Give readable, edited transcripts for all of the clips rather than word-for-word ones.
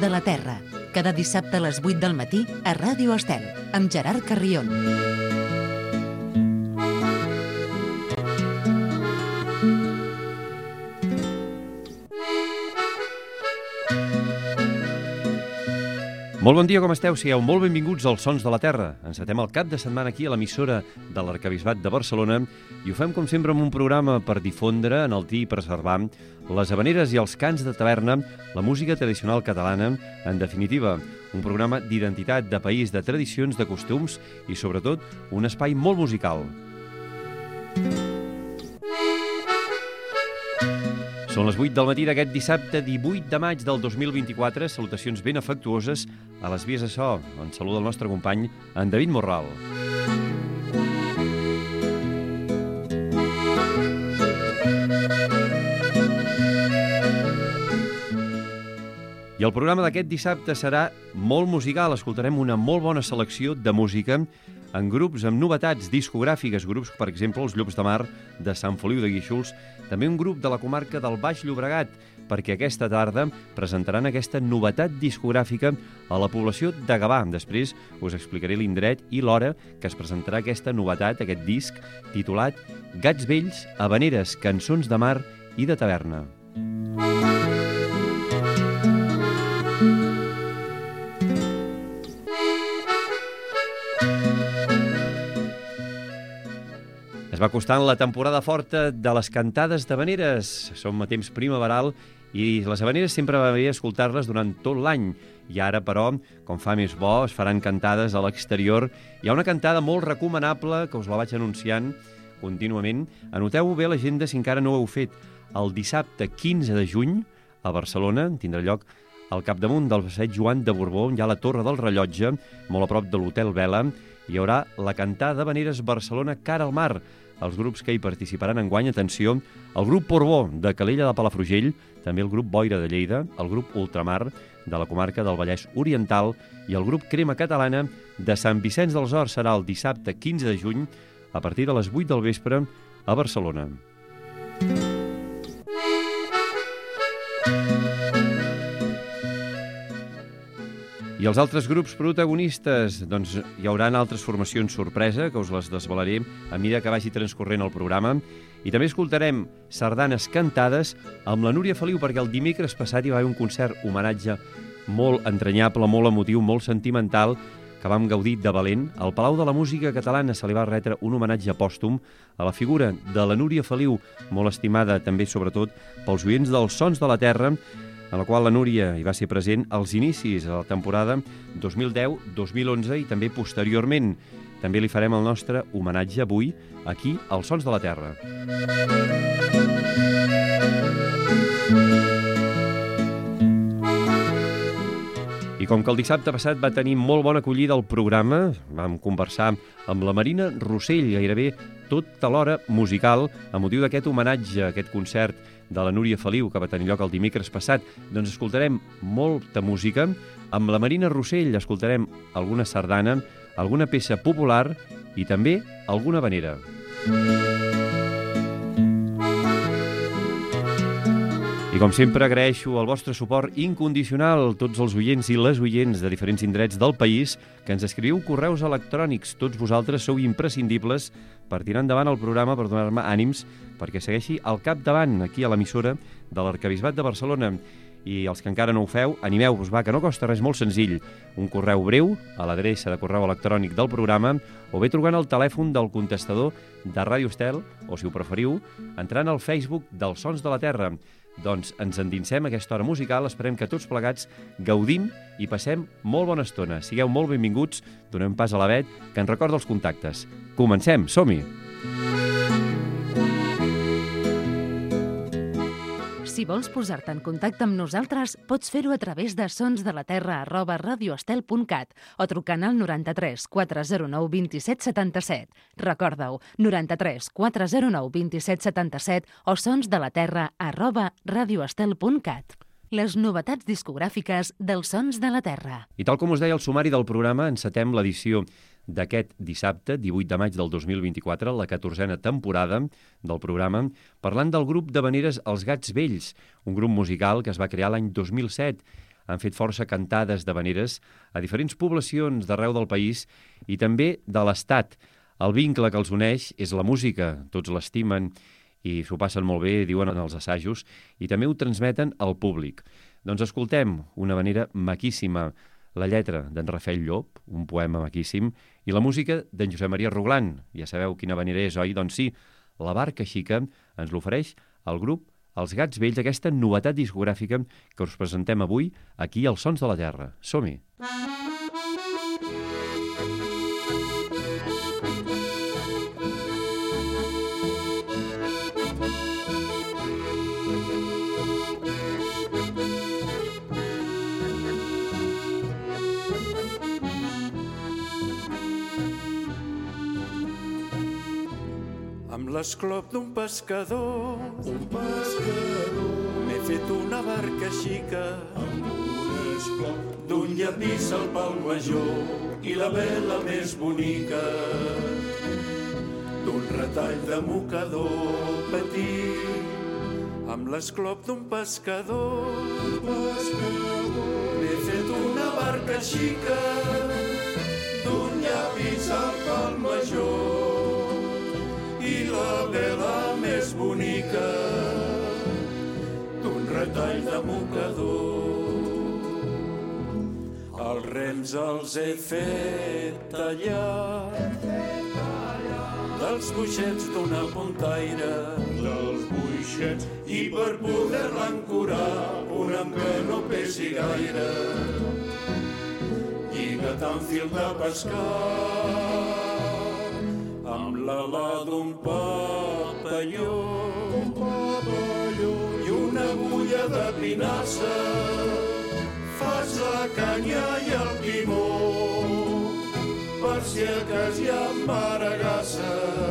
de la Terra. Cada dissabte a les 8 del matí a Ràdio Estel, amb Gerard Carrión. Molt bon dia, com esteu? Sigueu molt benvinguts als Sons de la Terra. Encetem el cap de setmana aquí a l'emissora de l'Arquebisbat de Barcelona i ho fem, com sempre, amb un programa per difondre, enaltir i preservar les havaneres i els cants de taverna, la música tradicional catalana, en definitiva, un programa d'identitat, de país, de tradicions, de costums i, sobretot, un espai molt musical. Són les 8 del matí d'aquest dissabte 18 de maig del 2024. Salutacions ben afectuoses a les vies de so. En saluda el nostre company, en David Morral. I el programa d'aquest dissabte serà molt musical. Escoltarem una molt bona selecció de música en grups amb novetats discogràfiques, grups, per exemple, els Llops de Mar de Sant Feliu de Guíxols, també un grup de la comarca del Baix Llobregat, perquè aquesta tarda presentaran aquesta novetat discogràfica a la població de Gavà. Després us explicaré l'indret i l'hora que es presentarà aquesta novetat, aquest disc, titulat Gats vells, havaneres, cançons de mar i de taverna. Es va acostant la temporada forta de les cantades d'havaneres. Som a temps primaveral i les havaneres sempre va bé escoltar-les durant tot l'any. I ara, però, com fa més bo, es faran cantades a l'exterior. Hi ha una cantada molt recomanable que us la vaig anunciant contínuament. Anoteu-ho bé a l'agenda si encara no ho heu fet. El dissabte 15 de juny, a Barcelona, tindrà lloc al capdamunt del passeig Joan de Borbó, on hi ha la Torre del Rellotge, molt a prop de l'Hotel Vela. Hi haurà la cantada d'havaneres Barcelona cara al mar. Els grups que hi participaran enguany, atenció, el grup Porbó de Calella de Palafrugell, també el grup Boira de Lleida, el grup Ultramar de la comarca del Vallès Oriental i el grup Crema Catalana de Sant Vicenç dels Horts. Serà el dissabte 15 de juny a partir de les 8 del vespre a Barcelona. I els altres grups protagonistes, doncs hi haurà altres formacions sorpresa, que us les desvelaré a mesura que vagi transcorrent el programa. I també escoltarem sardanes cantades amb la Núria Feliu, perquè el dimecres passat hi va haver un concert homenatge molt entranyable, molt emotiu, molt sentimental, que vam gaudir de valent. Al Palau de la Música Catalana se li va retre un homenatge pòstum a la figura de la Núria Feliu, molt estimada també, sobretot, pels oients dels Sons de la Terra, en la qual la Núria hi va ser present als inicis de la temporada 2010-2011 i també posteriorment. També li farem el nostre homenatge avui aquí als Sons de la Terra. I com que el dissabte passat va tenir molt bona acollida el programa, vam conversar amb la Marina Rossell, gairebé tota l'hora musical, a motiu d'aquest homenatge, aquest concert de la Núria Feliu, que va tenir lloc el dimecres passat. Doncs escoltarem molta música. Amb la Marina Rossell escoltarem alguna sardana, alguna peça popular i també alguna havanera. I com sempre agraeixo el vostre suport incondicional, tots els oients i les oients de diferents indrets del país, que ens escriviu correus electrònics. Tots vosaltres sou imprescindibles per tirar endavant el programa, per donar-me ànims, perquè segueixi al capdavant aquí a l'emissora de l'Arquebisbat de Barcelona. I els que encara no ho feu, animeu-vos, va, que no costa res, molt senzill. Un correu breu a l'adreça de correu electrònic del programa o bé trucant al telèfon del contestador de Ràdio Estel o, si ho preferiu, entrant al Facebook dels Sons de la Terra. Doncs ens endinsem a aquesta hora musical, esperem que tots plegats gaudim i passem molt bona estona. Sigueu molt benvinguts, donem pas a la Bet, que ens recorda els contactes. Comencem, som-hi! Si vols posar-te en contacte amb nosaltres, pots fer-ho a través de sonsdelaterra@radioestel.cat o trucant al 93 409 27 77. Recorda-ho, 93 409 27 77 o sonsdelaterra@radioestel.cat. Les novetats discogràfiques dels Sons de la Terra. I tal com us deia el sumari del programa, encetem l'edició d'aquest dissabte, 18 de maig del 2024, la 14a temporada del programa, parlant del grup d'havaneres Els Gats Vells, un grup musical que es va crear l'any 2007. han fet força cantades d'havaneres a diferents poblacions d'arreu del país i també de l'Estat. El vincle que els uneix és la música, tots l'estimen i s'ho passen molt bé, diuen en els assajos, i també ho transmeten al públic. Doncs escoltem una havanera maquíssima, la lletra d'en Rafael Llop, un poema maquíssim, i la música d'en Josep Maria Roglan. Ja sabeu quina havanera és, oi? Doncs sí, La barca xica ens l'ofereix el grup Els Gats Vells, aquesta novetat discogràfica que us presentem avui aquí als Sons de la Terra. Som-hi! Amb l'esclop d'un pescador, m'he fet una barca xica, amb un esclop d'un llapis al pal major i la vela més bonica, d'un retall de mocador petit. Amb l'esclop d'un pescador, m'he fet una barca xica, d'un llapis al pal major i la vela més bonica d'un retall de mocador. Els rems els he fet tallar dels buixets d'una puntaire, i per poder-la ancorar una que no pesi gaire, lliga't amb fil de pescar amb l'ala d'un papalló i una agulla de pinassa, fas la canya i el timó per si a cas hi ha maragassa,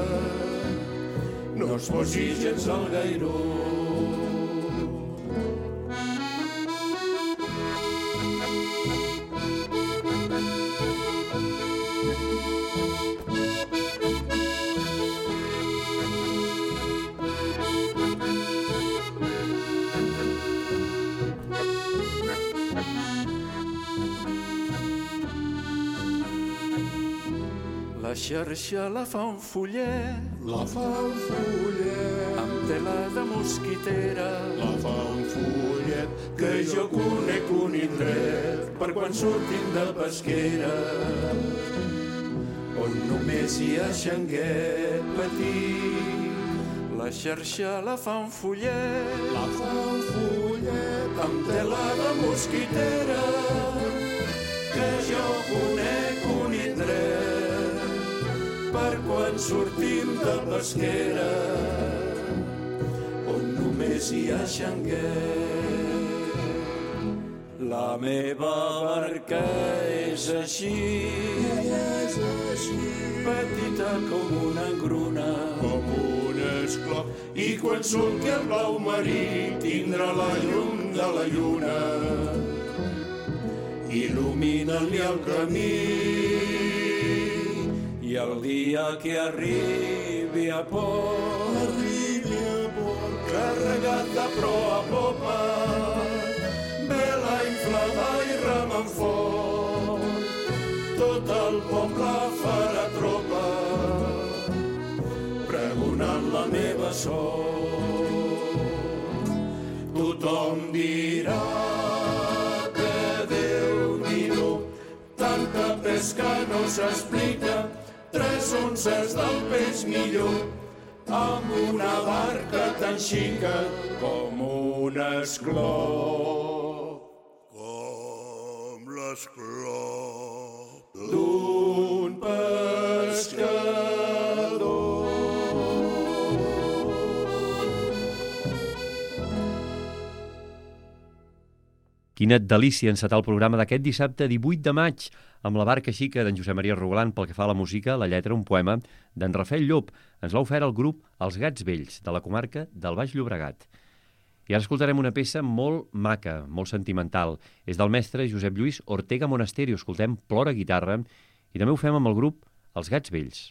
no es posi gens al gairó. La xarxa la fa un follet, amb tela de mosquitera, que jo conec un indret per quan sortim de pesquera, on només hi ha xanguet petit. La xarxa la fa un follet, amb tela de mosquitera, que jo conec un indret per quan sortim de pesquera, on només hi ha xanguet. La meva barca és així, petita com una engruna, i quan surti el blau marí tindrà la llum de la lluna, il·lumina-li el camí. I el dia que arribi a port, carregat de proa a popa, vela inflada i rem en fort, tot el poble farà tropa, pregonant la meva sort. Tothom dirà que Déu-n'hi-do, tanta pesca no s'explica, 3 onces del peix millor, amb una barca tan xica com un esclop. Com l'esclop d'un pescador. Quina delícia encetar el programa d'aquest dissabte 18 de maig amb La barca xica d'en Josep Maria Roglan pel que fa a la música, la lletra, un poema d'en Rafael Llop. Ens l'ha ofert el grup Els Gats Vells, de la comarca del Baix Llobregat. I ara escoltarem una peça molt maca, molt sentimental. És del mestre Josep Lluís Ortega Monasterio. Escoltem Plora guitarra i també ho fem amb el grup Els Gats Vells.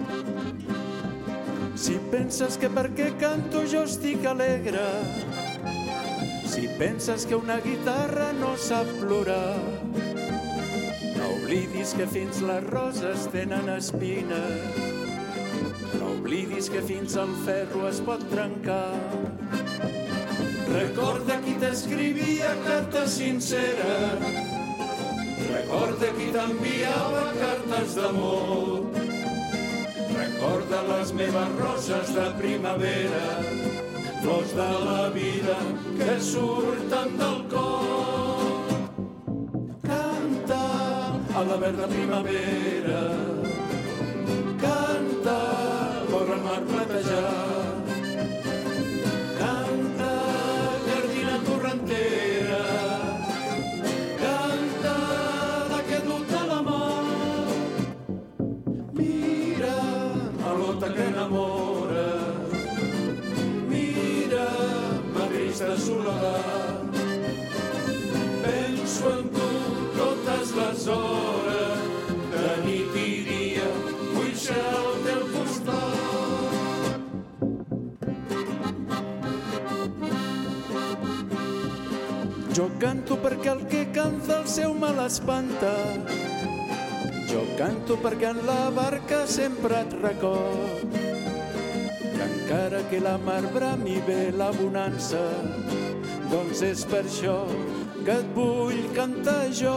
Si penses que perquè canto jo estic alegre, Si penses que una guitarra no sap plorar, no oblidis que fins les roses tenen espines, no oblidis que fins el ferro es pot trencar. Recorda qui t'escrivia cartes sinceres, recorda qui t'enviava cartes d'amor, recorda les meves roses de primavera, flors de la vida que surten del cor. Canta a la verda primavera, canta vora el mar platejat, canta gardina torrentera, canta la que dut a la mà. Mira a l'ota que enamora, mira ma trista soledat. Penso en tu totes les hores, de nit i dia, vull ser al teu costat. Jo canto perquè el que canta el seu mal espanta, jo canto perquè en la barca sempre et record que encara que la mar brami ve la bonança, doncs és per això que et vull cantar jo.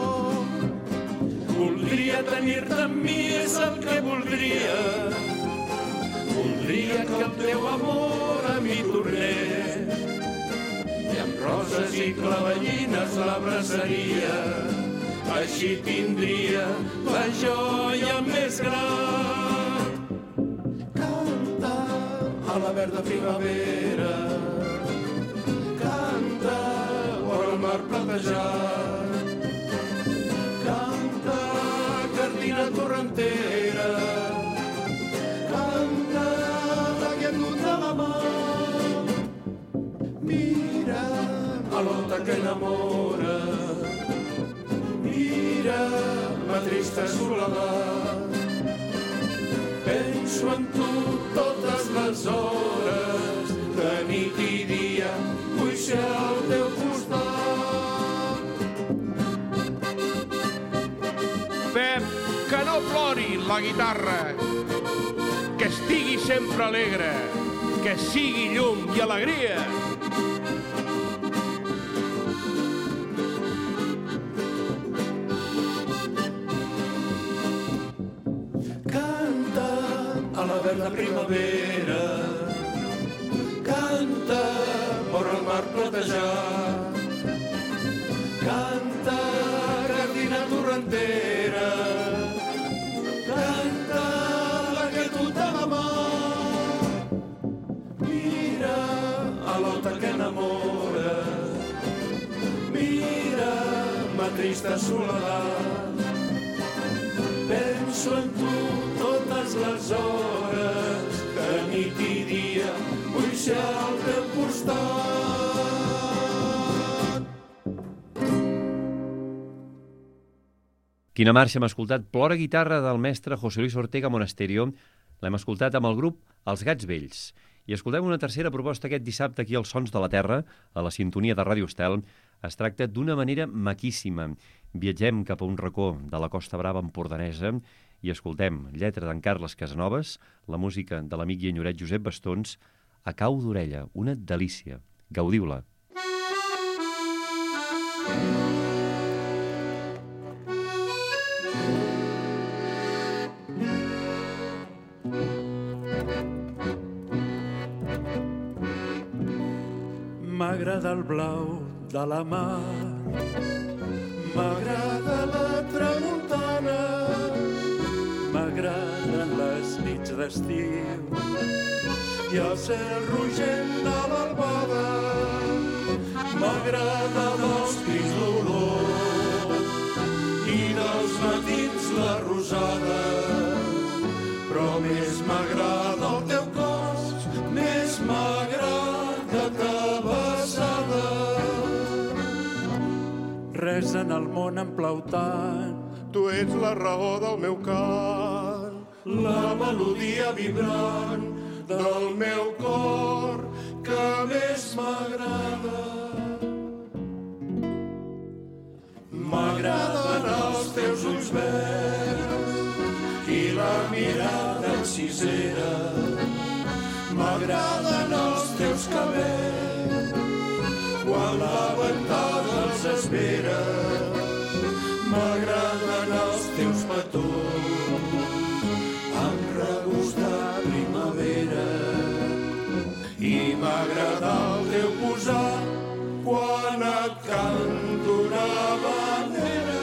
Voldria tenir-te amb mi, és el que voldria. Voldria que el teu amor a mi tornés, i amb roses i clavellines l'abraçaria. Així tindria la joia més gran. Canta a la verda primavera, canta vora el mar platejat, canta gardina torrentera, canta la quietud de la mà. Mira a l'ota que enamora, mira ma trista soledat. Penso en tu totes les hores, de nit i dia, vull ser al teu costat. Pep, que no plori la guitarra, que estigui sempre alegre, que sigui llum i alegria. Canta a la verda primavera, canta vora el mar platejat, canta gardina torrentera, canta la quietud de la mà. Mira a l'ota que enamora, mira ma trista soledat. Penso en tu totes les hores, de nit i dia, vull ser al teu costat. Quina marxa hem escoltat? Plora guitarra del mestre José Luis Ortega Monasterio. L'hem escoltat amb el grup Els Gats Vells. I escoltem una tercera proposta aquest dissabte aquí als Sons de la Terra, a la sintonia de Ràdio Estel. Es tracta d'una manera maquíssima. Viatgem cap a un racó de la Costa Brava empordanesa i escoltem lletra d'en Carles Casanovas, la música de l'amic i enyoret Josep Bastons, A cau d'orella, una delícia. Gaudiu-la. M'agrada el blau de la mar, m'agrada la tramuntana, m'agraden les nits d'estiu i el cel rogent de l'albada. M'agrada dels crits l'olor i dels matins la rosada, però més m'agrada el teu cos, més m'agrada ta besada. Res en el món em plau tant, Tu ets la raó del meu cant, la melodia vibrant del meu cor, que més m'agrada. els teus ulls verds i la mirada encisera. M'agraden els teus cabells quan la ventada els espera. M'agraden els teus petons amb regust de primavera. I m'agrada el teu posat quan et canto una bandera.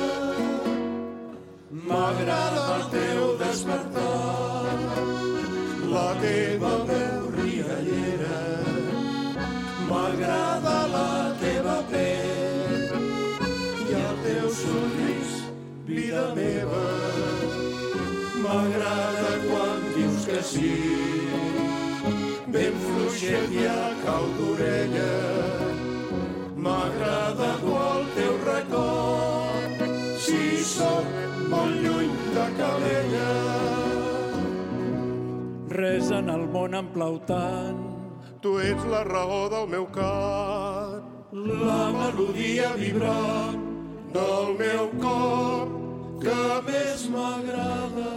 M'agrada el teu despertar, la teva veu riallera. M'agrada la teva pell i el teu somrís, vida meva. M'agrada quan dius que sí, ben fluixet i a cau d'orella. M'agrada dur el teu record, si sóc molt lluny de Calella. Res en el món em plau tant, tu ets la raó del meu cant, la melodia vibrant del meu cor que més m'agrada.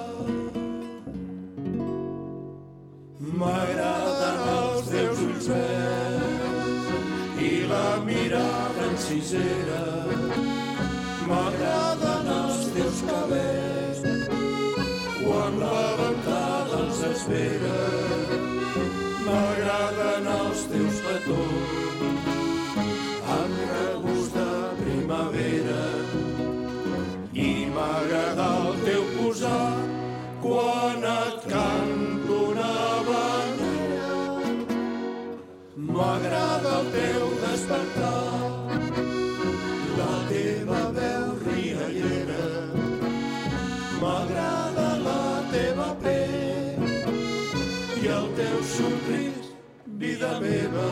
M'agraden els teus ulls verds i la mirada encisera. M'agraden els teus cabells quan la ventada els espera. M'agraden els teus petons amb regust de primavera. I m'agrada el teu posat quan et canto una bandera. M'agrada el teu despertar, la teva veu riallera. M'agrada la teva pell i el teu somrís, vida meva.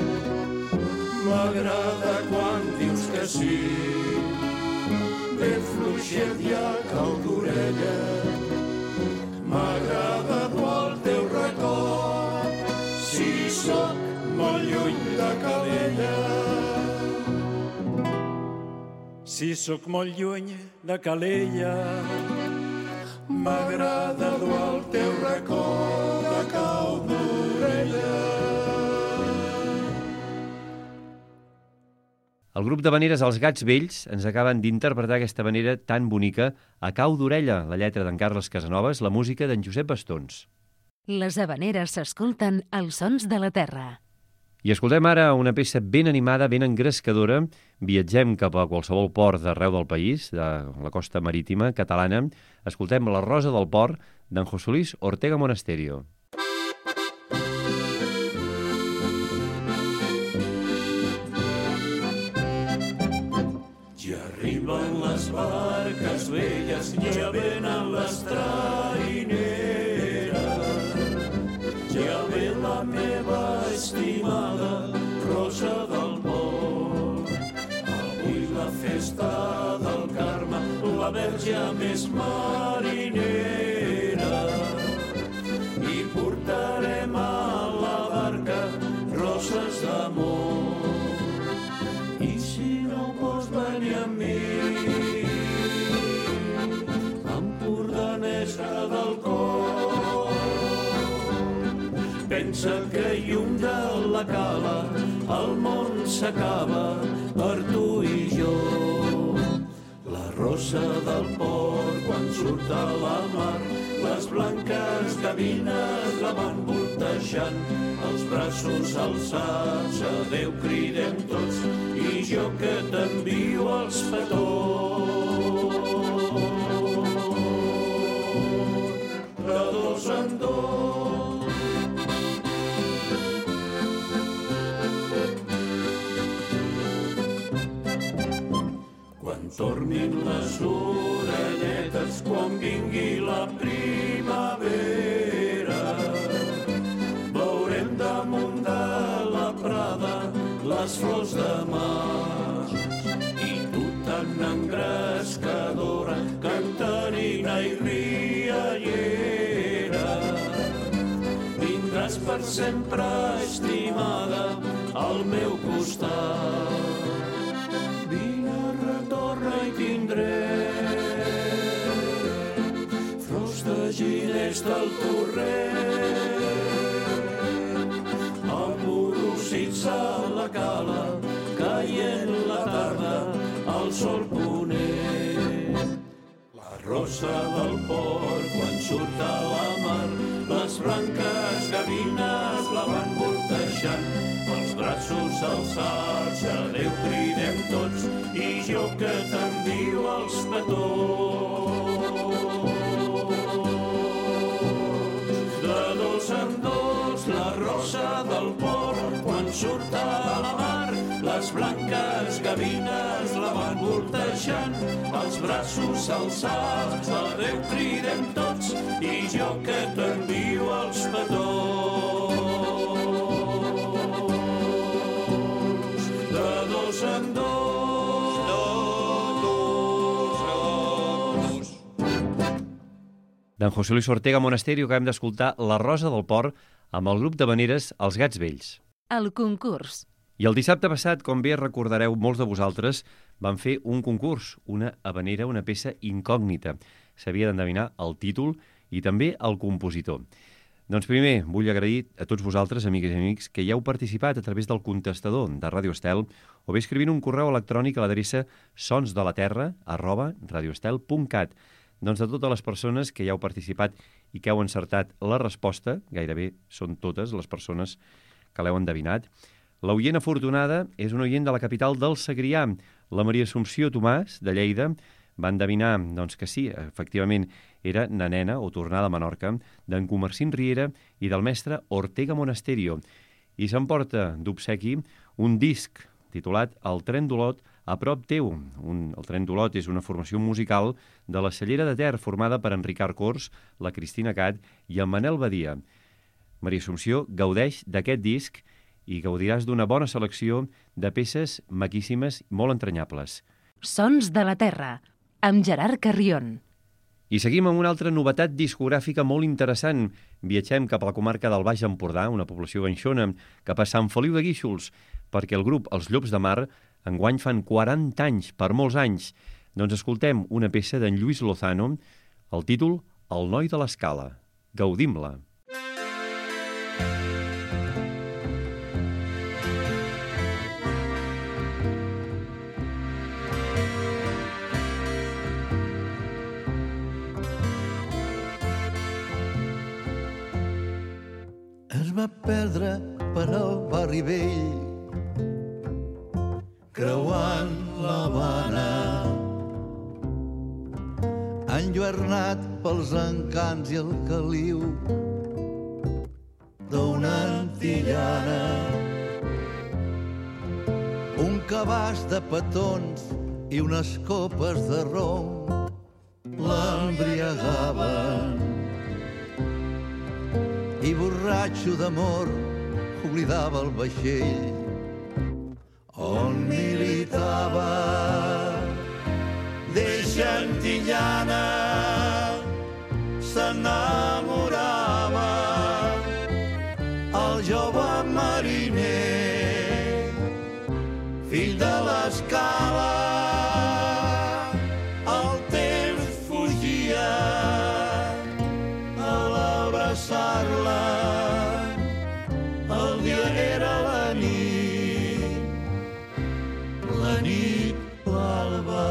M'agrada quan dius que sí, ben fluixet i a cau d'orella. M'agrada dur el teu record, si sóc molt lluny de Calella. si sóc molt lluny de Calella. M'agrada dur el teu record a cau d'orella. El grup d'havaneres Els Gats Vells ens acaben d'interpretar aquesta havanera tan bonica a cau d'orella, la lletra d'en Carles Casanovas, la música d'en Josep Bastons. Les havaneres s'escolten als sons de la terra. I escoltem ara una peça ben animada, ben engrescadora. Viatgem cap a qualsevol port d'arreu del país, de la costa marítima catalana. Escoltem La Rosa del Port, d'en José Luis Ortega Monasterio. Ja arriben les barques velles, ja venen les traineres, ja ve la meva estimada Rosa del Port. Avui la festa del Carme, la verge més marinera, i portarem a la barca roses d'amor. I si no vols venir amb mi, empordanesa del cor, pensa que llum de la cala el món s'acaba per tu i jo. La rosa del port quan surt a la mar, les blanques gavines la van voltejant, els braços alçats, a Déu cridem tots, i jo que t'envio els petons. De dos en dos. Quan tornin les orenetes, quan vingui la primavera, veurem damunt de la prada les flors de maig. I tu tan engrescadora, cantarina i riallera, vindràs per sempre, estimada, al meu costat. Vine, retorna i tindrem través del torrent. Emborrossits a la cala, caient la tarda al sol ponent. La rossa del port, quan surt a la mar, les blanques gavines la van voltejant. Els braços alçats, adéu cridem tots, i jo que t'envio els petons. De dos en dos, la rossa del port, quan surt a la mar, les blanques gavines la van voltejant. Els braços alçats, adéu cridem tots, i jo que t'envio els petons. De dos en dos. D'en José Luis Ortega Monasterio acabem d'escoltar La Rosa del Port amb el grup d'havaneres Els Gats Vells. El concurs. I el dissabte passat, com bé recordareu molts de vosaltres, van fer un concurs, una havanera, una peça incògnita. S'havia d'endevinar el títol i també el compositor. Doncs primer vull agrair a tots vosaltres, amigues i amics, que hi heu participat a través del contestador de Ràdio Estel o bé escrivint un correu electrònic a l'adreça sonsdelaterra@radioestel.cat. Doncs de totes les persones que hi heu participat i que heu encertat la resposta, gairebé són totes les persones que l'heu endevinat, l'oient afortunada és un oient de la capital del Segrià, la Maria Assumpció Tomàs, de Lleida. Va endevinar doncs, que sí, efectivament, era Nanena, o tornada a Menorca, d'en Comercín Riera i del mestre Ortega Monasterio. I s'emporta d'obsequi un disc titulat El tren d'Olot a prop teu. El tren d'Olot és una formació musical de la Cellera de Ter, formada per en Ricard Cors, la Cristina Cat i en Manel Badia. Maria Assumpció gaudeix d'aquest disc i gaudiràs d'una bona selecció de peces maquíssimes i molt entranyables. Sons de la Terra, amb Gerard Carrion. I seguim amb una altra novetat discogràfica molt interessant. Viatgem cap a la comarca del Baix Empordà, una població ganxona, cap a Sant Feliu de Guíxols, perquè el grup Els Llops de Mar enguany fan 40 anys, per molts anys. Doncs escoltem una peça d'en Lluís Lozano, el títol El noi de l'escala. Gaudim-la. Es va perdre per al barri vell, creuant l'Havana, enlluernat pels encants i el caliu d'una antillana. Un cabàs de petons i unes copes de rom l'embriagaven, i borratxo d'amor oblidava el vaixell on militava. D'eixa antillana s'enamorava el jove mariner, fill de l'escala. El temps fugia a l'abraçar-la, el dia era la nit, l'alba.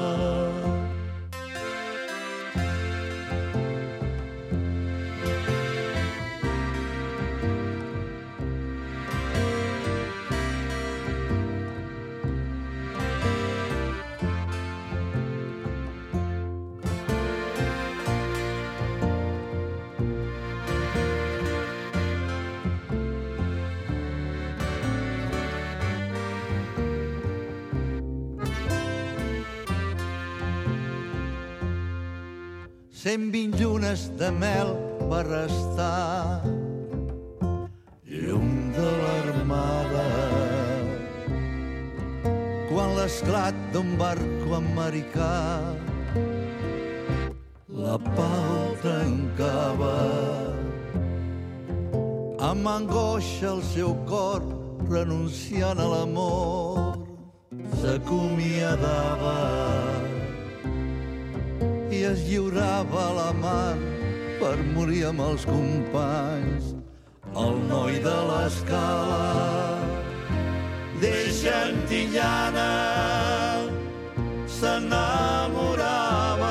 Cent 20 llunes de mel va restar, llum de l'armada, quan l'esclat d'un barco americà la pau trencava. Amb angoixa el seu cor, renunciant a l'amor, s'acomiadava i es lliurava a l'amant per morir amb els companys. El noi de l'escala deixa Antillana s'enamorava.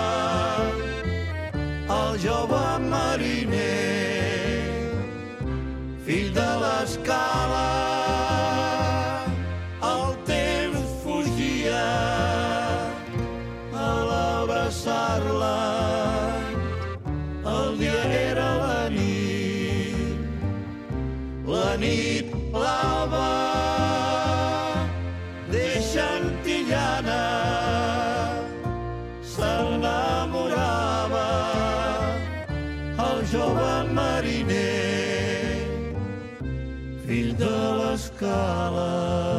El jove mariner, fill de l'escala, el temps fugia a l'abraçar-la. El dia era la nit blava, deixa Antillana s'enamorava. El jove mariner, fill de l'escala.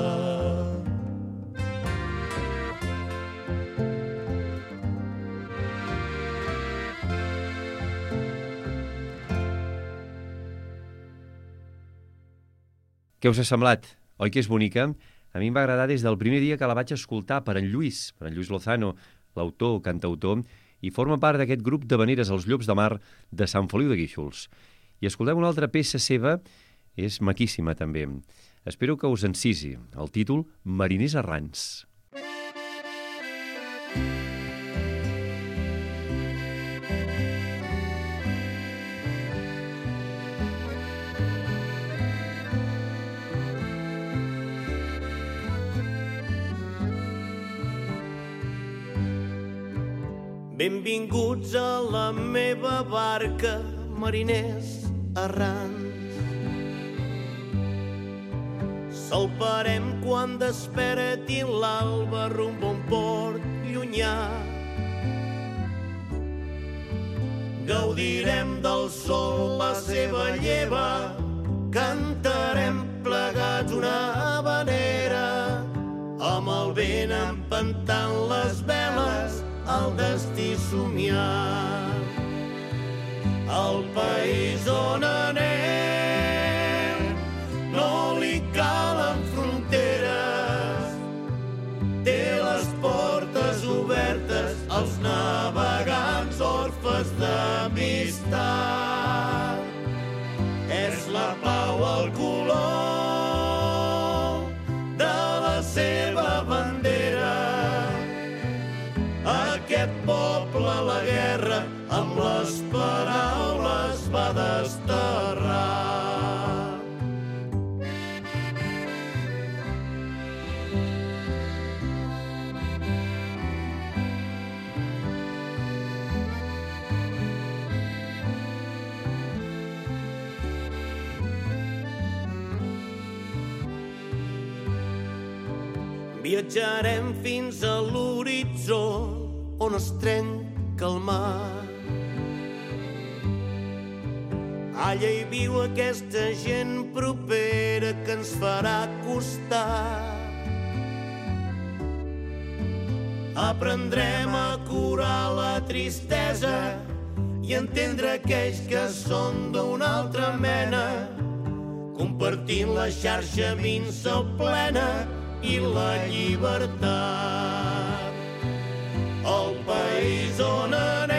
Què us ha semblat? Oi que és bonica? A mi em va agradar des del primer dia que la vaig escoltar per en Lluís Lozano, l'autor, cantautor, i forma part d'aquest grup d'havaneres als Llops de Mar de Sant Feliu de Guíxols. I escoltem una altra peça seva, és maquíssima també. Espero que us encisi. El títol, Mariners errants. Benvinguts a la meva barca, mariners errants. Salparem quan desperti l'alba rumb a un port llunyà. Gaudirem del sol, la seva lleva, cantarem plegats una havanera, amb el vent empentant les veles, el destí somiat. El país on anem no li calen fronteres, té les portes obertes als navegants orfes d'amistat. És la pau el color de la seva bandera. Aquest poble a la guerra amb les paraules va desterrar. Viatjarem fins a l'horitzó on es trenca el mar. Allà hi viu aquesta gent propera que ens farà costat. Aprendrem a curar la tristesa i entendre aquells que són d'una altra mena, compartint la xarxa minsa plena i la llibertat. El país on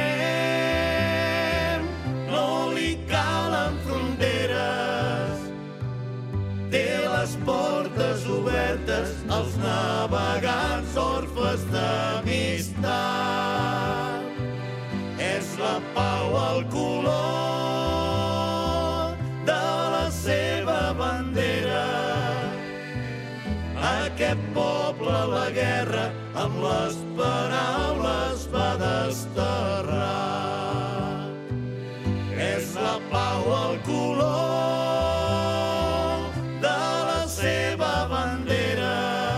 anem no li calen fronteres, té les portes obertes als navegants orfes d'amistat. És la pau el color de la seva bandera. Aquest poble a la guerra amb les paraules va desterrar. És la pau el color de la seva bandera.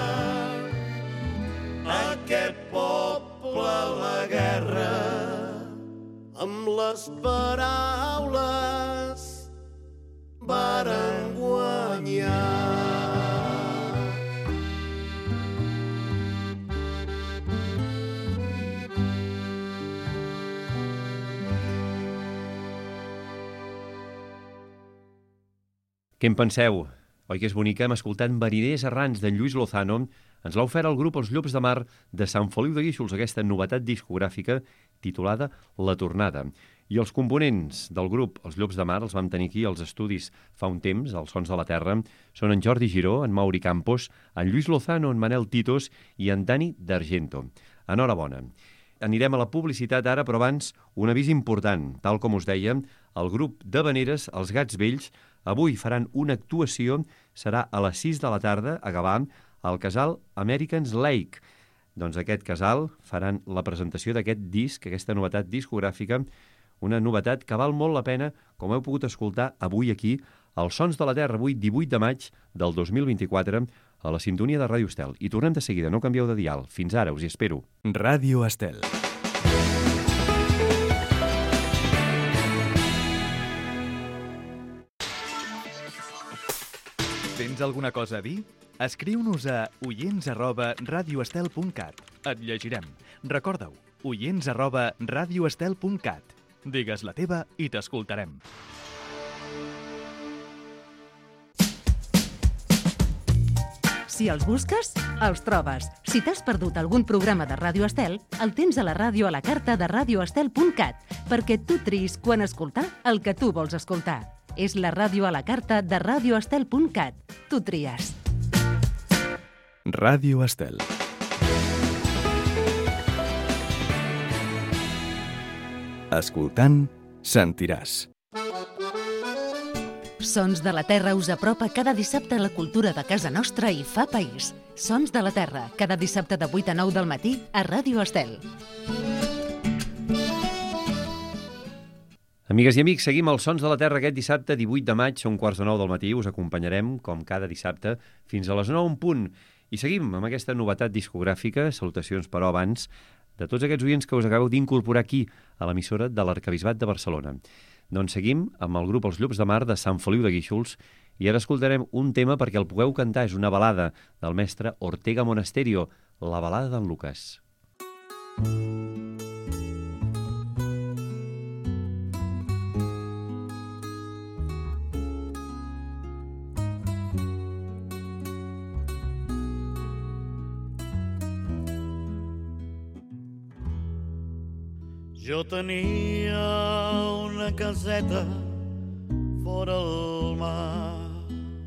Aquest poble a la guerra amb les paraules varen guanyar. Què en penseu? Oi que és bonica? Hem escoltat Mariners errants d'en Lluís Lozano. Ens l'ha ofert el grup Els Llops de Mar de Sant Feliu de Guíxols, aquesta novetat discogràfica titulada La Tornada. I els components del grup Els Llops de Mar els vam tenir aquí als estudis fa un temps, als Sons de la Terra. Són en Jordi Giró, en Mauri Campos, en Lluís Lozano, en Manel Titos i en Dani D'Argento. Enhorabona. Anirem a la publicitat ara, però abans un avís important. Tal com us deia, el grup d'havaneres, els Gats Vells, avui faran una actuació, serà a les 6 de la tarda, a Gavà, al casal Americans Lake. Doncs aquest casal faran la presentació d'aquest disc, aquesta novetat discogràfica, una novetat que val molt la pena, com heu pogut escoltar avui aquí, als Sons de la Terra, avui 18 de maig del 2024, a la sintonia de Ràdio Estel. I tornem de seguida, no canvieu de dial. Fins ara, us hi espero. Ràdio Estel. Tens alguna cosa a dir? Escriu-nos a oients@radioestel.cat. Et llegirem. Recorda-ho, oients@radioestel.cat. Digues la teva i t'escoltarem. Si els busques, els trobes. Si t'has perdut algun programa de Ràdio Estel, el tens a la ràdio a la carta de radioestel.cat, perquè tu triïs quan escoltar el que tu vols escoltar. És la ràdio a la carta de radioestel.cat. Tu tries. Ràdio Estel. Escoltant, sentiràs. Sons de la Terra us apropa cada dissabte a la cultura de casa nostra i fa país. Sons de la Terra, cada dissabte de 8 a 9 del matí a Ràdio Estel. Amigues i amics, seguim els Sons de la Terra aquest dissabte 18 de maig, a 8:45 del matí. Us acompanyarem, com cada dissabte, fins a les 9 en punt. I seguim amb aquesta novetat discogràfica, salutacions però abans, de tots aquests oients que us acabeu d'incorporar aquí, a l'emissora de l'Arquebisbat de Barcelona. Doncs seguim amb el grup Els Llops de Mar de Sant Feliu de Guíxols i ara escoltarem un tema perquè el pugueu cantar. És una balada del mestre Ortega Monasterio, la balada d'en Lucas. Jo tenia una caseta fora al mar.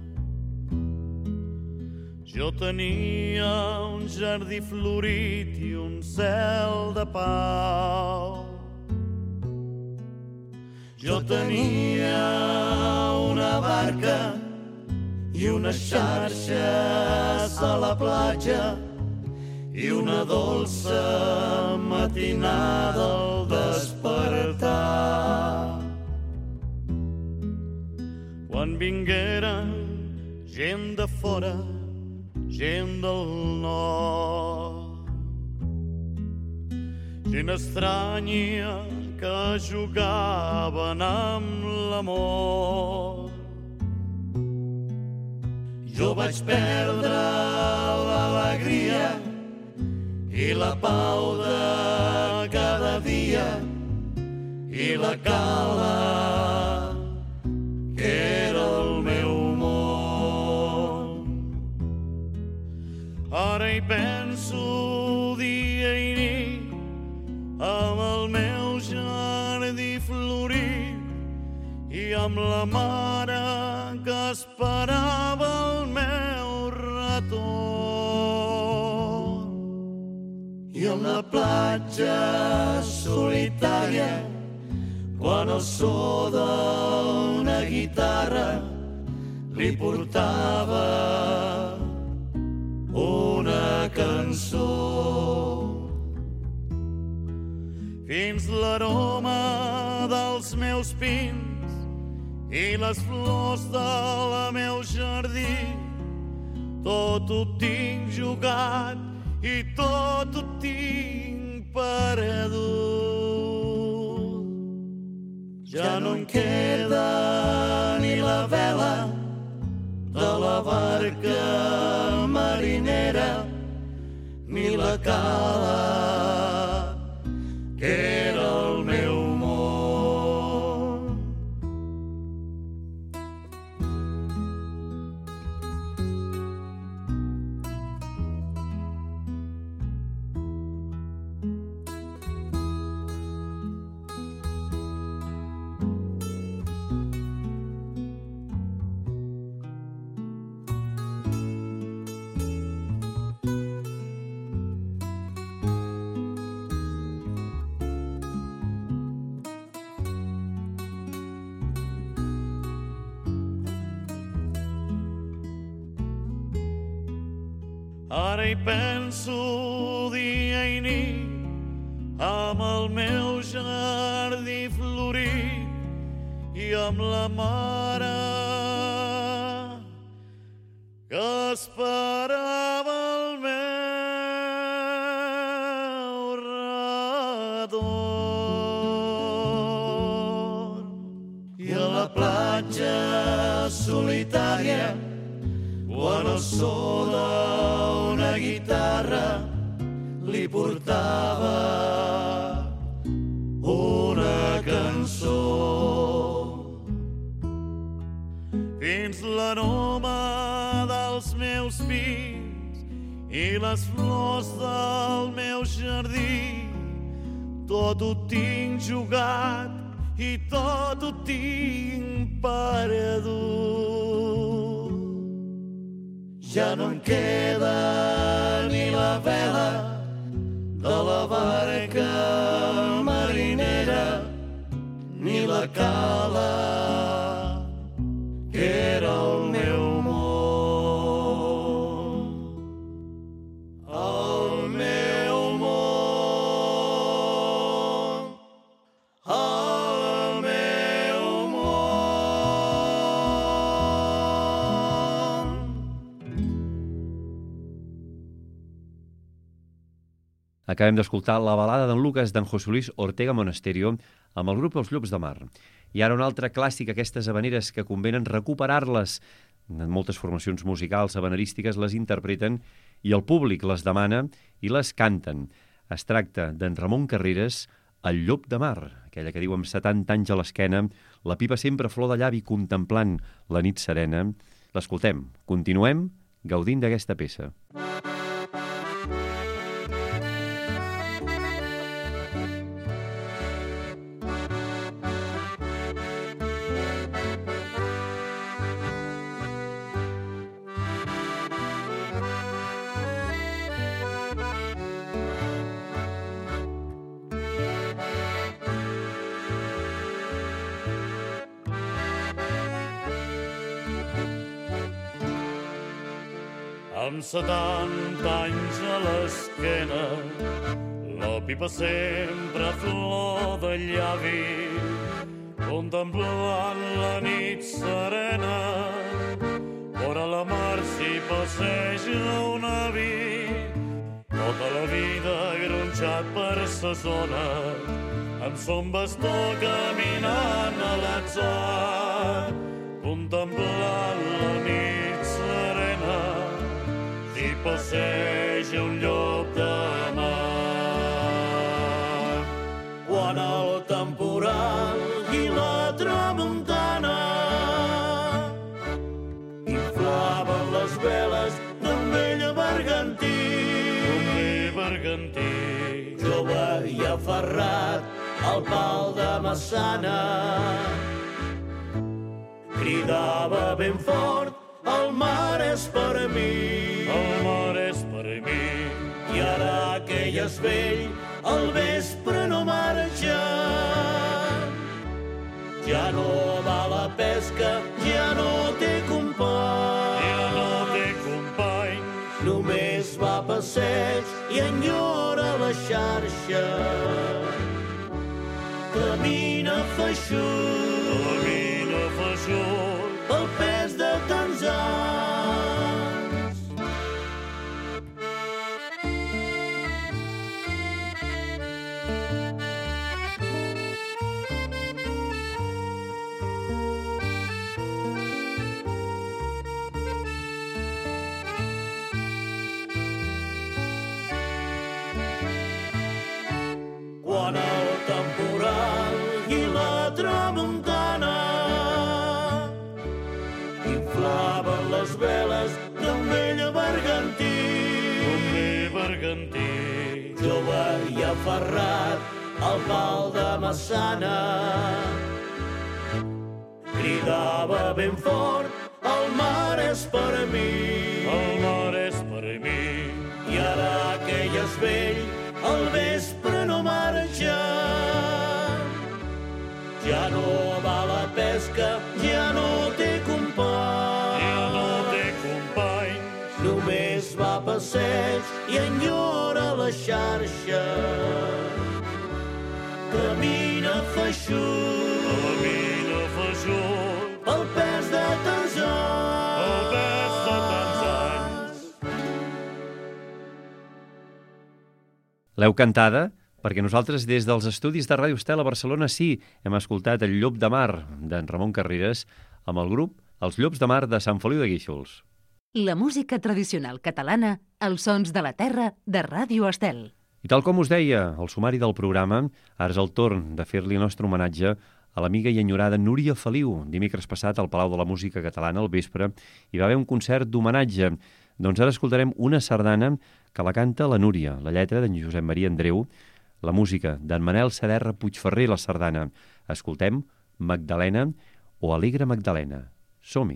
Jo tenia un jardí florit i un cel de pau. Jo tenia una barca i unes xarxes a la platja i una dolça matinada al despertar. Quan vingueren gent de fora, gent del nord, gent estranya que jugaven amb l'amor. Jo vaig perdre l'alegria i la pau de cada dia i la cala que era el meu món. Ara hi penso dia i nit amb el meu jardí florit i amb la mare que esperava el meu retorn. I amb la platja solitària, quan el so d'una guitarra li portava una cançó. Fins l'aroma dels meus pins i les flors del meu jardí, tot ho tinc jugat i tot ho tinc perdut. Ja no em queda ni la vela de la barca marinera ni la cala que era el meu món. Ara hi penso dia i nit amb el meu jardí florit i amb la mare que esperava el meu retorn. I a la platja solitària, quan el so d'una guitarra li portava una cançó. Fins l'aroma dels meus pins i les flors del meu jardí, tot ho tinc jugat i tot ho tinc perdut. Ja no em queda ni la vela de la barca marinera, ni la cala que era el meu món. El meu món. El meu món. Acabem d'escoltar la balada d'en Lucas d'en José Luis Ortega Monasterio amb el grup Els Llops de Mar. I ara un altre clàssic, aquestes habaneres que convenen recuperar-les. Moltes formacions musicals habanerístiques les interpreten i el públic les demana i les canten. Es tracta d'en Ramon Carreras, El Llop de Mar, aquella que diu amb 70 anys a l'esquena, la pipa sempre flor de llavi contemplant la nit serena. L'escoltem, continuem gaudint d'aquesta peça. Amb 70 anys a l'esquena, la pipa sempre flor de llavi, contemplant la nit serena, vora la mar s'hi passeja un avi, tota la vida gronxat per sa zona, amb son bastó caminant a l'atzar, contemplant la nit serena, i passeja un llop de mar. Quan el temporal i la tramuntana inflaven les veles d'un vell bergantí, jove i aferrat al pal de massana, cridava ben fort: el mar és per mi, el mar és per mi. I ara que ja és vell, al vespre no marxa. Ja no va a la pesca, ja no té companys, només va a passeig i enyora la xarxa. Camina feixut, pel pes de tants anys. Quan el temporal i la tramuntana inflaven les veles d'un vell bergantí, jove i aferrat al pal de massana, cridava ben fort: el mar és per mi, el mar és per mi. I ara que ja és vell, al vespre no marxa. Ja no va a la pesca, ja no té companys, només va a passeig passeig i enyora la xarxa. Camina feixut, pel pes de tants anys. L'heu cantada? Perquè nosaltres, des dels estudis de Ràdio Estel a Barcelona, sí, hem escoltat El llop de mar, d'en Ramon Carreras, amb el grup Els Llops de Mar de Sant Feliu de Guíxols. La música tradicional catalana, els sons de la terra de Ràdio Estel. I tal com us deia, el sumari del programa, ara és el torn de fer-li el nostre homenatge a l'amiga i enyorada Núria Feliu. Dimecres passat, al Palau de la Música Catalana, al vespre, hi va haver un concert d'homenatge. Doncs ara escoltarem una sardana que la canta la Núria, la lletra d'en Josep Maria Andreu, la música d'en Manel Saderra Puigferrer, la sardana. Escoltem Magdalena o Alegre Magdalena. Som-hi.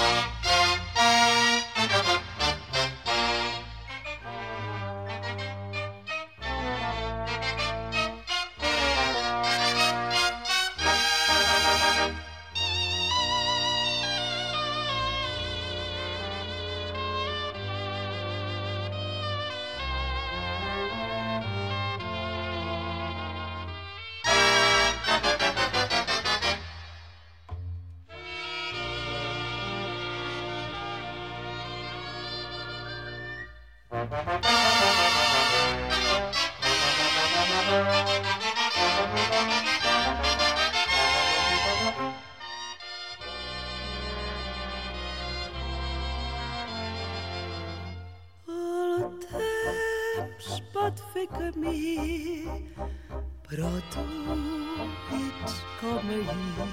Camí, però tu ets com ahir,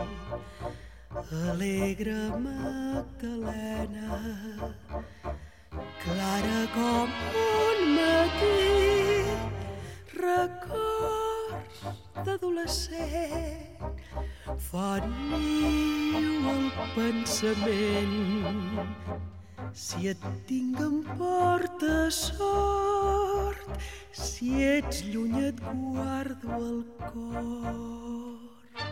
alegre Magdalena, clara com un matí, records d'adolescent fan niu al pensament. Si et tinc em porta sort, si ets lluny et guardo al cor.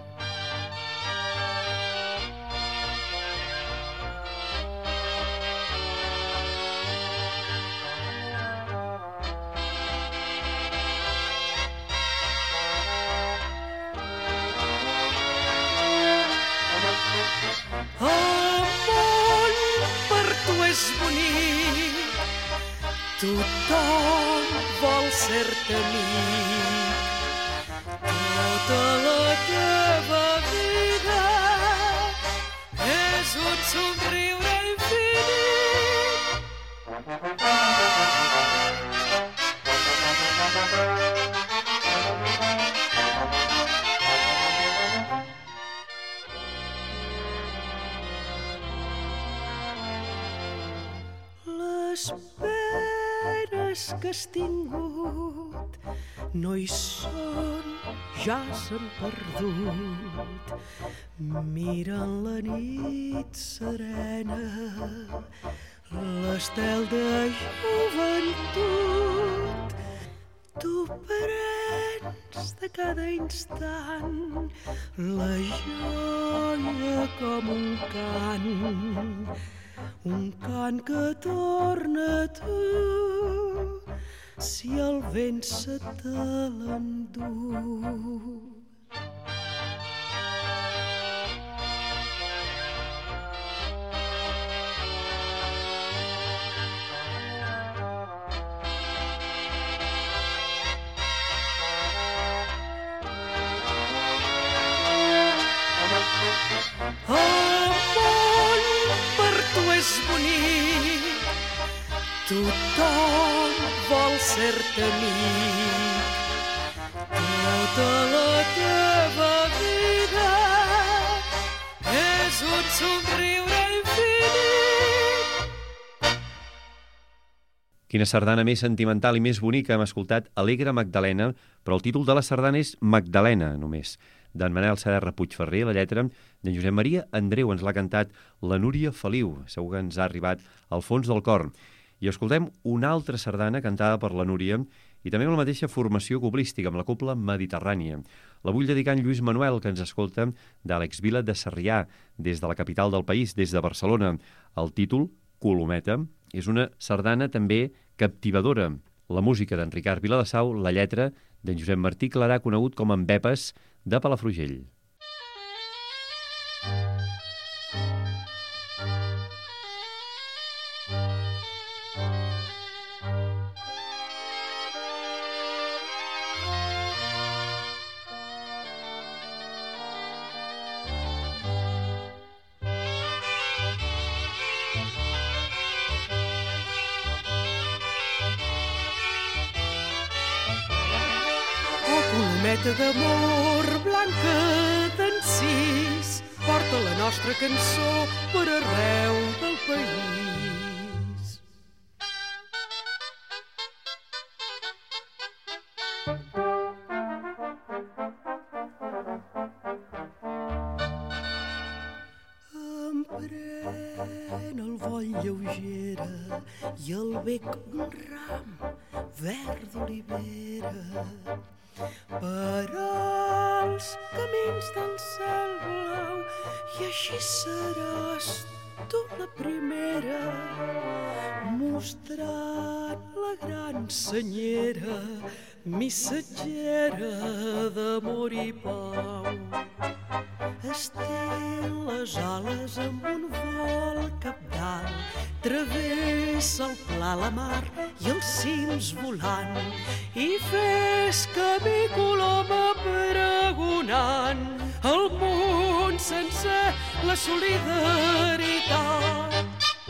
És bonic, tothom vol ser-te amic, tota la teva vida és un somriure infinit. Les penes que has tingut no hi són, ja s'han perdut. Mira en la nit serena l'estel de joventut. Tu prens de cada instant la joia com un cant que torna a tu si el vent se te l'endú. És bonic, tothom vol ser-te amic, tota la teva vida és un somriure infinit. Quina sardana més sentimental i més bonica hem escoltat, Alegre Magdalena, però el títol de la sardana és Magdalena, només, d'en Manel Saderra Puigferrer, la lletra d'en Josep Maria Andreu. Ens l'ha cantat la Núria Feliu, segur que ens ha arribat al fons del cor. I escoltem una altra sardana cantada per la Núria i també amb la mateixa formació coplística, amb la Cobla Mediterrània. La vull dedicar a en Lluís Manuel, que ens escolta d'Àlex Vila de Sarrià, des de la capital del país, des de Barcelona. El títol, Colometa, És una sardana també captivadora. La música d'en Ricard Viladesau, la lletra d'en Josep Martí Clarà, conegut com en Pepes, de Palafrugell. Colometa d'amor blanca d'encís, porta la nostra cançó per arreu del país. Em pren el vol lleugera i el bec un ram verd d'olivera per als camins del cel blau, i així seràs tu la primera, mostrant la gran senyera, missatgera d'amor i pau. Estén les ales amb un vol cabdal, travessa el pla, la mar i els cims volant, i fes camí coloma pregonant al món sencer la solidaritat.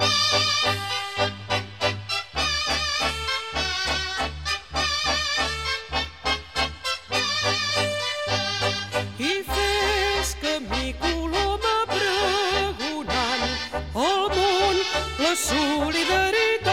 I fes camí coloma pregonant al món la solidaritat.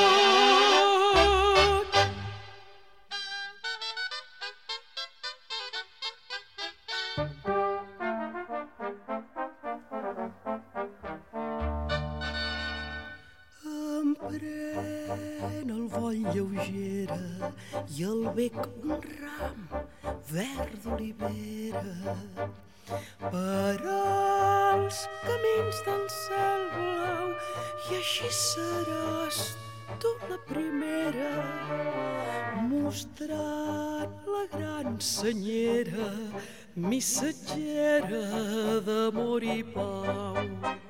Em pren el vol lleugera i el bec un ram verd d'olivera per als camins del cel blau, i així seràs tu la primera, mostrant la gran senyera, missatgera d'amor i pau.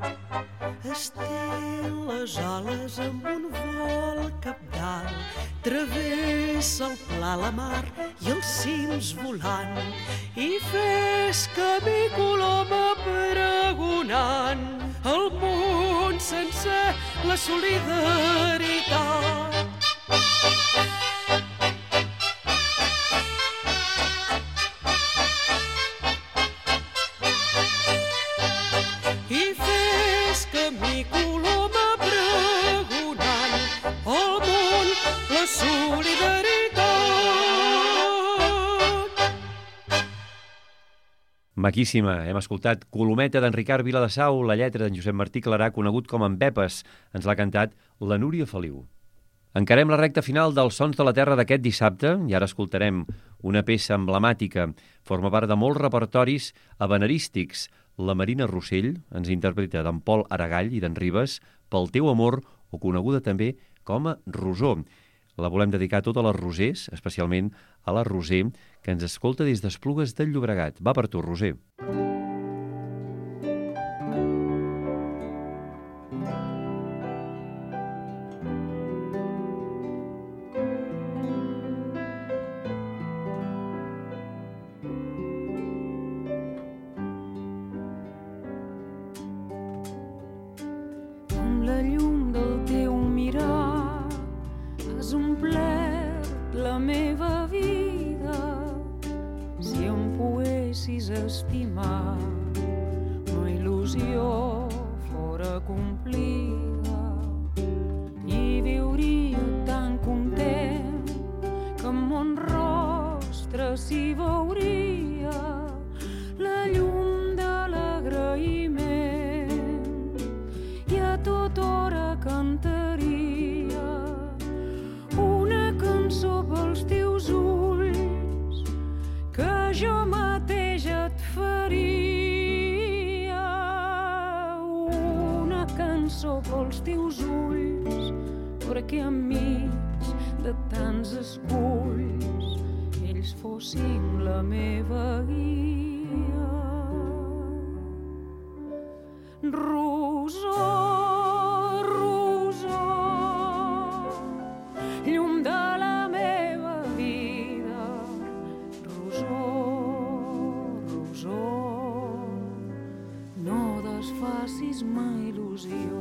Estén les ales amb un vol cabdal, travessa el pla, la mar i els cims volant, i fes camí coloma pregonant al món sencer la solidaritat. I fes camí coloma pregonant al món la solidaritat. Maquíssima. Hem escoltat Colometa d'en Ricard Viladesau, la lletra d'en Josep Martí Clarà, conegut com en Pepes. Ens l'ha cantat la Núria Feliu. Encarem la recta final dels Sons de la Terra d'aquest dissabte i ara escoltarem una peça emblemàtica. Forma part de molts repertoris habanerístics. La Marina Rossell ens interpreta d'en Pol Aragall i d'en Ribes, Pel teu amor, o coneguda també com a Rosó. La volem dedicar a totes les Rosers, especialment a la Roser, que ens escolta des d'Esplugues del Llobregat. Va per tu, Roser. Amb la llum del teu mirar has omplert la meva vida. Si em poguessis estimar, ma il·lusió fora complida i viuria tan content que en mon rostre s'hi veuria la llum de l'agraïment i a tota hora cantaria una cançó pels teus ulls que jo mateix et faria. Una cançó pels teus ulls perquè enmig de tants esculls ells fossin la meva guia. Rosor, rosor, llum de la meva vida. Rosor, rosor, no desfacis ma il·lusió.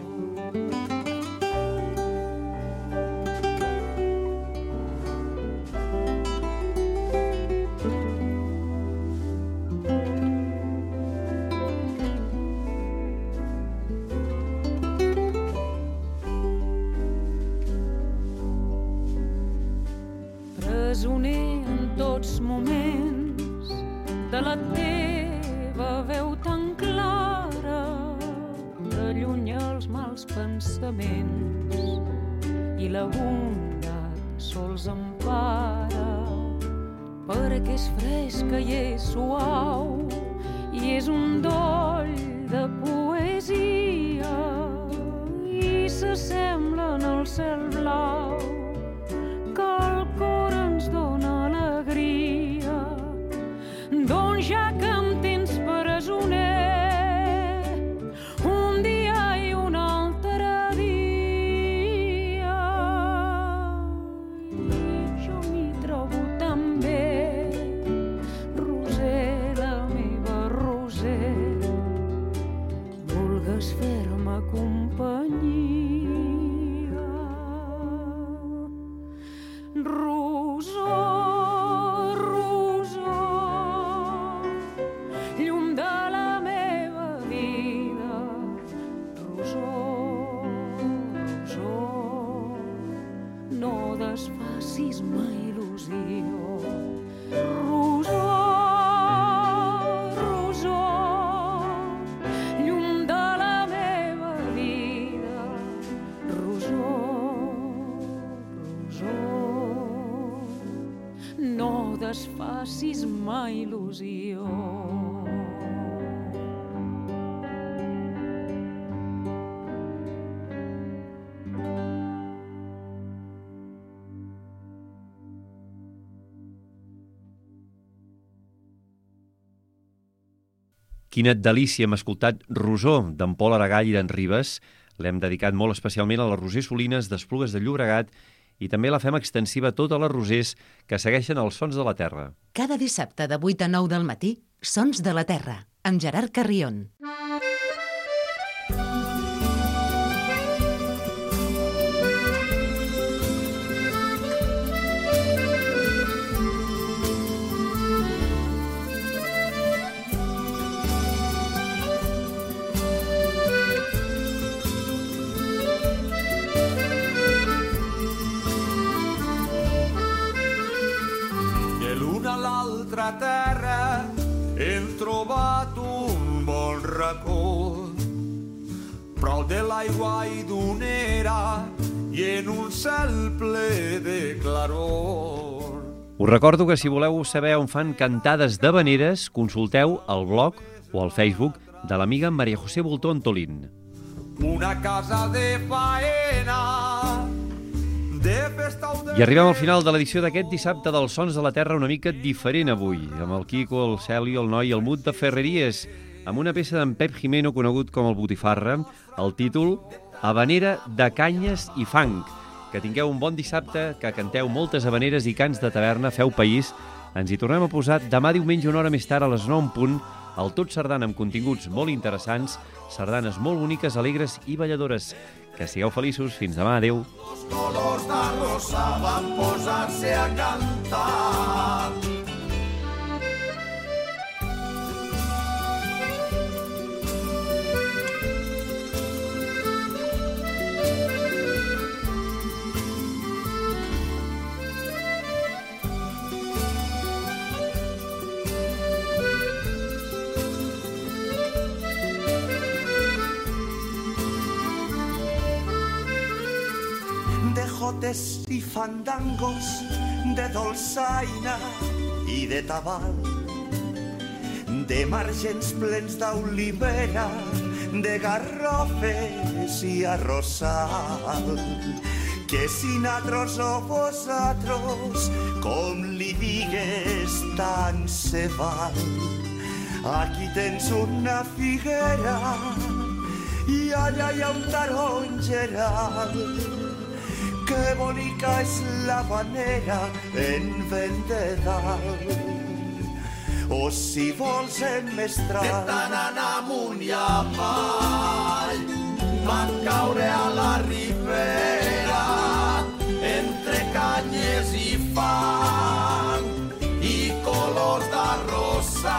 Presoner en tots moments de la teva veu tan clara, t'allunya els mals pensaments i la bondat sols empara, perquè és fresca i és suau i és un doll de poesia i s'assemblen al cel blau que el cor ens dóna alegria, d'on ja que em tens presoner un dia i un altre dia. I jo m'hi trobo tan bé, Roser, la meva Roser, vulgues fer-me companyia. Rosor, rosor, llum de la meva vida. Rosor, rosor, no desfacis ma il·lusió. Rosor, rosor, llum de la meva vida. Rosor, rosor, no desfacis ma il·lusió. Quina delícia hem escoltat Rosor, d'en Pol Aragall i d'en Ribes. L'hem dedicat molt especialment a les Roser Solines d'Esplugues de Llobregat i també la fem extensiva a totes les rosers que segueixen els Sons de la Terra. Cada dissabte de 8 a 9 del matí, Sons de la Terra, amb Gerard Carrion. Terra hem trobat un bon racó, prou de l'aigua i d'unera i en un cel ple de claror. Us recordo que si voleu saber on fan cantades d'havaneres, consulteu el blog o el Facebook de l'amiga Maria José Bultó Antolín. Una casa de faena, I arribem al final de l'edició d'aquest dissabte dels Sons de la Terra una mica diferent avui, amb el Quico, el Celio, el Noi i el Mut de Ferreries, amb una peça d'en Pep Jimeno conegut com el Botifarra, el títol Havanera de canyes i fang. Que tingueu un bon dissabte, que canteu moltes havaneres i cants de taverna, feu país. Ens hi tornem a posar demà diumenge una hora més tard a les 9 en punt, el Tot Sardana amb continguts molt interessants, sardanes molt boniques, alegres i balladores. Que sigueu feliços. Fins demà. Adéu. Els colors de rosa van posar-se a cantar. De jotes i fandangos, de dolçaina i de tabal, de margens plens d'olivera, de garrofes i arrossal, que si natros o vosotros, com li digues, tant se val. Aquí tens una figuera i allà hi ha un tarongeral. Que bonica és l'havanera en vent de dalt. O si vols en mestral, de tant anar amunt i avall, van caure a la ribera entre canyes i fang i colors d'arrossa.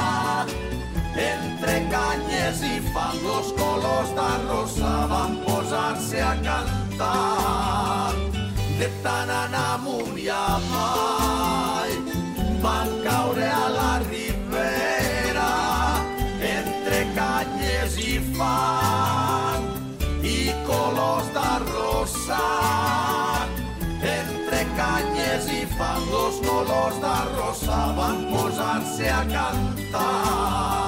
Entre canyes i fang, los colors d'arrossa van posar-se a cantar. De tant anar amunt i avall, van caure a la ribera entre canyes i fang i colors d'arrossa. Entre canyes i fang, los colors d'arrossa van posar-se a cantar.